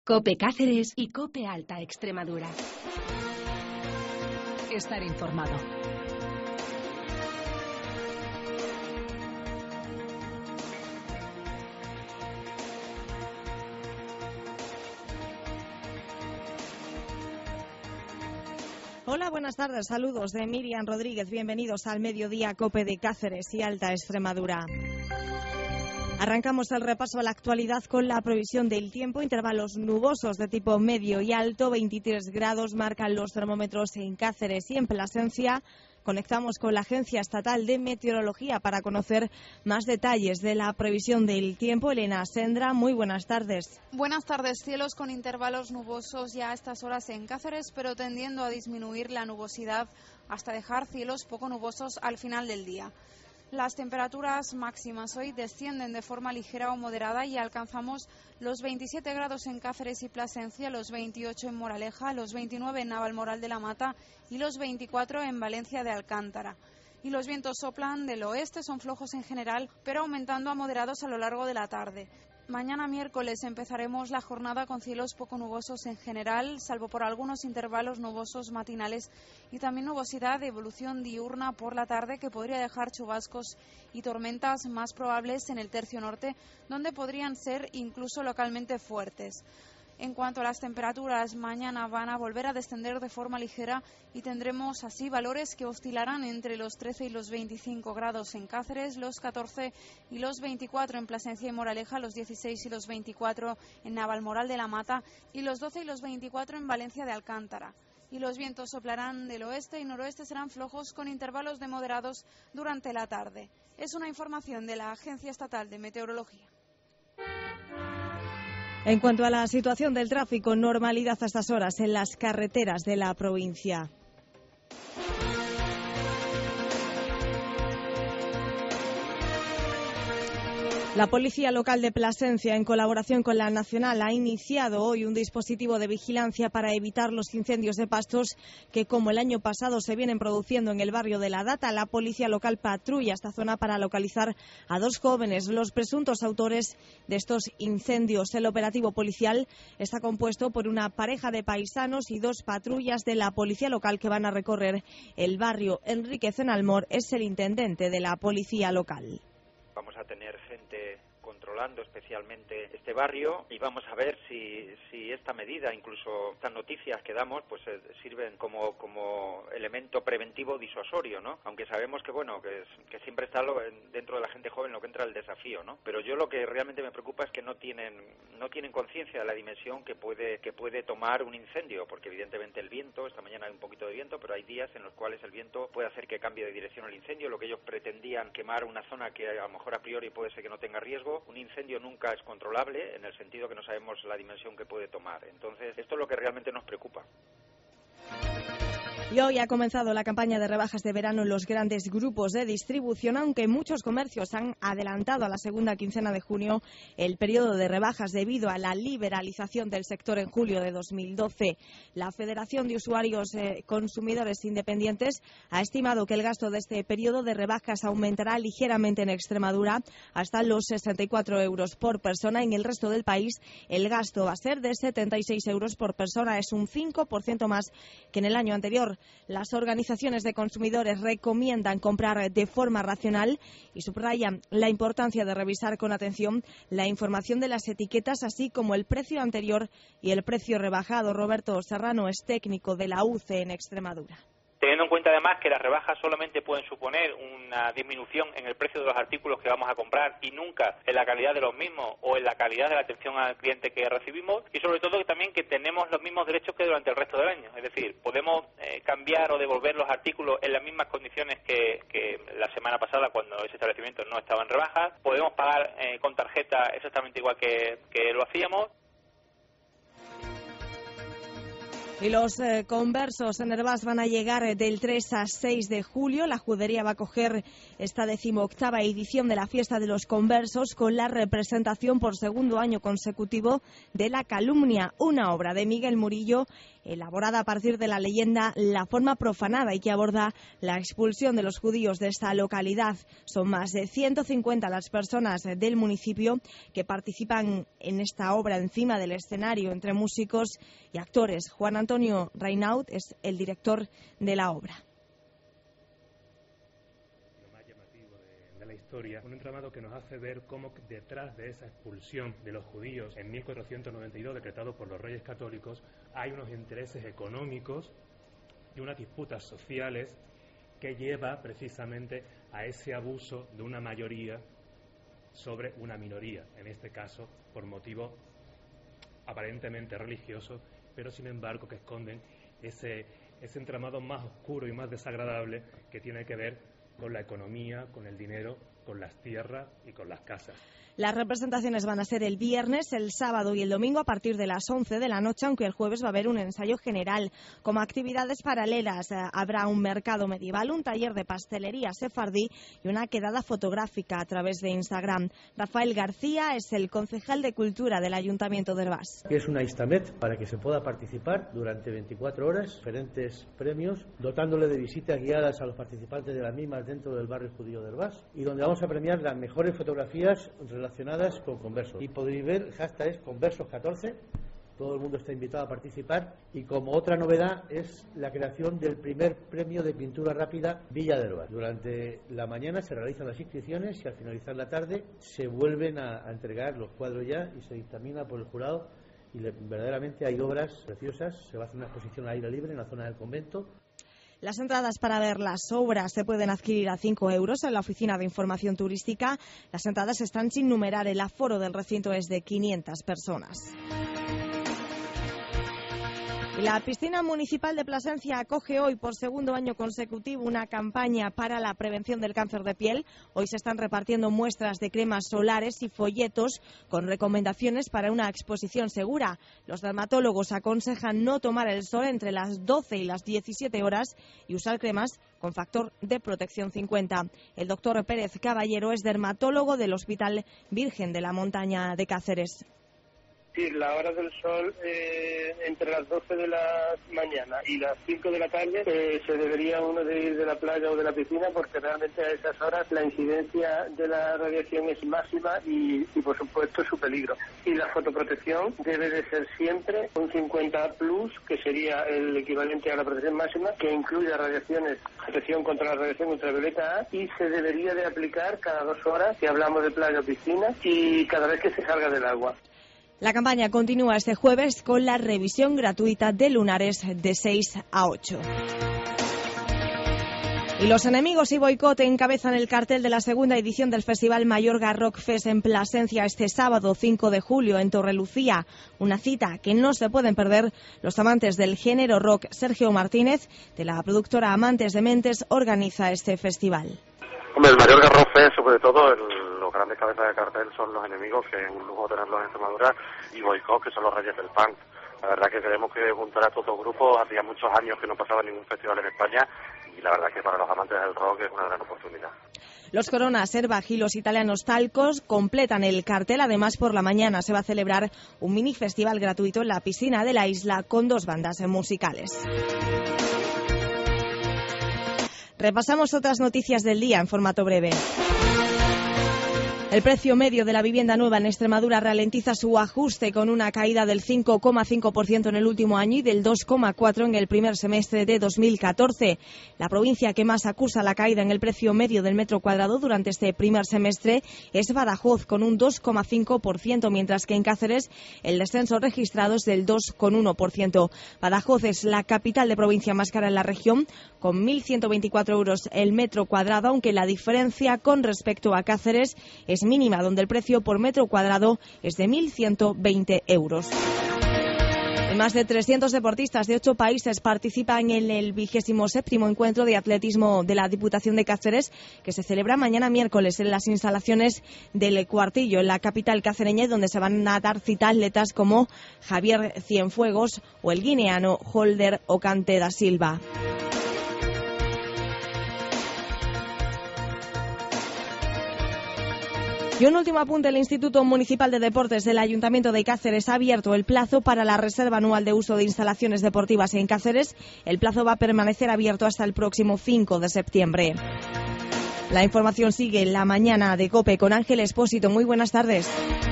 COPE Cáceres y COPE Alta Extremadura. Estar informado. Hola, buenas tardes. Saludos de Miriam Rodríguez. Bienvenidos al Mediodía COPE de Cáceres y Alta Extremadura. Arrancamos el repaso a la actualidad con la previsión del tiempo. Intervalos nubosos de tipo medio y alto. 23 grados marcan los termómetros en Cáceres y en Plasencia. Conectamos con la Agencia Estatal de Meteorología para conocer más detalles de la previsión del tiempo. Elena Sendra, muy buenas tardes. Buenas tardes. Cielos con intervalos nubosos ya a estas horas en Cáceres, pero tendiendo a disminuir la nubosidad hasta dejar cielos poco nubosos al final del día. Las temperaturas máximas hoy descienden de forma ligera o moderada y alcanzamos los 27 grados en Cáceres y Plasencia, los 28 en Moraleja, los 29 en Navalmoral de la Mata y los 24 en Valencia de Alcántara. Y los vientos soplan del oeste, son flojos en general, pero aumentando a moderados a lo largo de la tarde. Mañana miércoles empezaremos la jornada con cielos poco nubosos en general, salvo por algunos intervalos nubosos matinales y también nubosidad de evolución diurna por la tarde que podría dejar chubascos y tormentas más probables en el tercio norte, donde podrían ser incluso localmente fuertes. En cuanto a las temperaturas, mañana van a volver a descender de forma ligera y tendremos así valores que oscilarán entre los 13 y los 25 grados en Cáceres, los 14 y los 24 en Plasencia y Moraleja, los 16 y los 24 en Navalmoral de la Mata y los 12 y los 24 en Valencia de Alcántara. Y los vientos soplarán del oeste y noroeste, serán flojos con intervalos de moderados durante la tarde. Es una información de la Agencia Estatal de Meteorología. En cuanto a la situación del tráfico, normalidad a estas horas en las carreteras de la provincia. La Policía Local de Plasencia, en colaboración con la Nacional, ha iniciado hoy un dispositivo de vigilancia para evitar los incendios de pastos que, como el año pasado, se vienen produciendo en el barrio de La Data. La Policía Local patrulla esta zona para localizar a dos jóvenes, los presuntos autores de estos incendios. El operativo policial está compuesto por una pareja de paisanos y dos patrullas de la Policía Local que van a recorrer el barrio. Enrique Zenalmor es el intendente de la Policía Local. Vamos a tener gente controlando especialmente este barrio y vamos a ver si esta medida, incluso estas noticias que damos, pues sirven como elemento preventivo disuasorio, ¿no? Aunque sabemos que bueno, que siempre está dentro de la gente joven lo que entra el desafío, ¿no? Pero yo lo que realmente me preocupa es que no tienen conciencia de la dimensión que puede tomar un incendio, porque evidentemente el viento, esta mañana hay un poquito de viento, pero hay días en los cuales el viento puede hacer que cambie de dirección el incendio. Lo que ellos pretendían, quemar una zona que a lo mejor a priori puede ser que no tenga riesgo. Un incendio nunca es controlable en el sentido que no sabemos la dimensión que puede tomar. Entonces, esto es lo que realmente nos preocupa. Y hoy ha comenzado la campaña de rebajas de verano en los grandes grupos de distribución, aunque muchos comercios han adelantado a la segunda quincena de junio el periodo de rebajas debido a la liberalización del sector en julio de 2012. La Federación de Usuarios Consumidores Independientes ha estimado que el gasto de este periodo de rebajas aumentará ligeramente en Extremadura hasta los 64 euros por persona. En el resto del país el gasto va a ser de 76 euros por persona, es un 5% más que en el año anterior. Las organizaciones de consumidores recomiendan comprar de forma racional y subrayan la importancia de revisar con atención la información de las etiquetas, así como el precio anterior y el precio rebajado. Roberto Serrano es técnico de la UCE en Extremadura. Teniendo en cuenta además que las rebajas solamente pueden suponer una disminución en el precio de los artículos que vamos a comprar y nunca en la calidad de los mismos o en la calidad de la atención al cliente que recibimos, y sobre todo también que tenemos los mismos derechos que durante el resto del año. Es decir, podemos cambiar o devolver los artículos en las mismas condiciones que la semana pasada cuando ese establecimiento no estaba en rebajas. Podemos pagar con tarjeta exactamente igual que lo hacíamos. Y los conversos en Hervás van a llegar del 3 a 6 de julio. La judería va a acoger esta 18ª edición de la Fiesta de los Conversos con la representación por segundo año consecutivo de La Calumnia, una obra de Miguel Murillo elaborada a partir de la leyenda La Forma Profanada y que aborda la expulsión de los judíos de esta localidad. Son más de 150 las personas del municipio que participan en esta obra encima del escenario, entre músicos y actores. Juan Antonio Reinaud es el director de la obra. Historia, un entramado que nos hace ver cómo detrás de esa expulsión de los judíos en 1492 decretado por los reyes católicos hay unos intereses económicos y unas disputas sociales que lleva precisamente a ese abuso de una mayoría sobre una minoría, en este caso por motivos aparentemente religiosos, pero sin embargo que esconden ese entramado más oscuro y más desagradable que tiene que ver con la economía, con el dinero, con las tierras y con las casas. Las representaciones van a ser el viernes, el sábado y el domingo a partir de las 11 de la noche, aunque el jueves va a haber un ensayo general. Como actividades paralelas habrá un mercado medieval, un taller de pastelería sefardí y una quedada fotográfica a través de Instagram. Rafael García es el concejal de Cultura del Ayuntamiento de Hervás. Es una Istamet para que se pueda participar durante 24 horas, diferentes premios, dotándole de visitas guiadas a los participantes de las mismas dentro del barrio judío de Hervás y donde vamos a premiar las mejores fotografías relacionadas con conversos. Y podéis ver, el hashtag es conversos14, todo el mundo está invitado a participar y como otra novedad es la creación del primer premio de pintura rápida Villa de Hervás. Durante la mañana se realizan las inscripciones y al finalizar la tarde se vuelven a entregar los cuadros ya y se dictamina por el jurado y verdaderamente hay obras preciosas. Se va a hacer una exposición al aire libre en la zona del convento. Las entradas para ver las obras se pueden adquirir a 5 euros en la Oficina de Información Turística. Las entradas están sin numerar. El aforo del recinto es de 500 personas. La piscina municipal de Plasencia acoge hoy por segundo año consecutivo una campaña para la prevención del cáncer de piel. Hoy se están repartiendo muestras de cremas solares y folletos con recomendaciones para una exposición segura. Los dermatólogos aconsejan no tomar el sol entre las 12 y las 17 horas y usar cremas con factor de protección 50. El doctor Pérez Caballero es dermatólogo del Hospital Virgen de la Montaña de Cáceres. Sí, la hora del sol entre las 12 de la mañana y las 5 de la tarde se debería uno de ir de la playa o de la piscina porque realmente a esas horas la incidencia de la radiación es máxima y por supuesto su peligro. Y la fotoprotección debe de ser siempre un 50 plus, que sería el equivalente a la protección máxima, que incluya protección contra la radiación ultravioleta A y se debería de aplicar cada 2 horas si hablamos de playa o piscina y cada vez que se salga del agua. La campaña continúa este jueves con la revisión gratuita de lunares de 6 a 8. Y los enemigos y boicot encabezan el cartel de la segunda edición del Festival Mayorga Rock Fest en Plasencia este sábado 5 de julio en Torrelucía. Una cita que no se pueden perder los amantes del género rock. Sergio Martínez, de la productora Amantes de Mentes, organiza este festival. Hombre, el Mayorga Rock Fest, sobre todo, los grandes cabezas de cartel son los enemigos, que es un lujo tenerlos en Extremadura, y boicot, que son los reyes del punk. La verdad que creemos que juntar a estos dos grupos, hacía muchos años que no pasaba ningún festival en España, y la verdad que para los amantes del rock es una gran oportunidad. Los Coronas, Herbach y los italianos Talcos completan el cartel. Además, por la mañana se va a celebrar un mini festival gratuito en la piscina de la isla con 2 bandas musicales. Repasamos otras noticias del día en formato breve. El precio medio de la vivienda nueva en Extremadura ralentiza su ajuste con una caída del 5,5% en el último año y del 2,4% en el primer semestre de 2014. La provincia que más acusa la caída en el precio medio del metro cuadrado durante este primer semestre es Badajoz, con un 2,5%, mientras que en Cáceres el descenso registrado es del 2,1%. Badajoz es la capital de provincia más cara en la región, con 1.124 euros el metro cuadrado, aunque la diferencia con respecto a Cáceres es mínima, donde el precio por metro cuadrado es de 1.120 euros. Más de 300 deportistas de 8 países participan en el 27º encuentro de atletismo de la Diputación de Cáceres, que se celebra mañana miércoles en las instalaciones del Cuartillo, en la capital cacereña, donde se van a dar cita atletas como Javier Cienfuegos o el guineano Holder Ocante da Silva. Y un último apunte: el Instituto Municipal de Deportes del Ayuntamiento de Cáceres ha abierto el plazo para la reserva anual de uso de instalaciones deportivas en Cáceres. El plazo va a permanecer abierto hasta el próximo 5 de septiembre. La información sigue en la mañana de COPE con Ángel Expósito. Muy buenas tardes.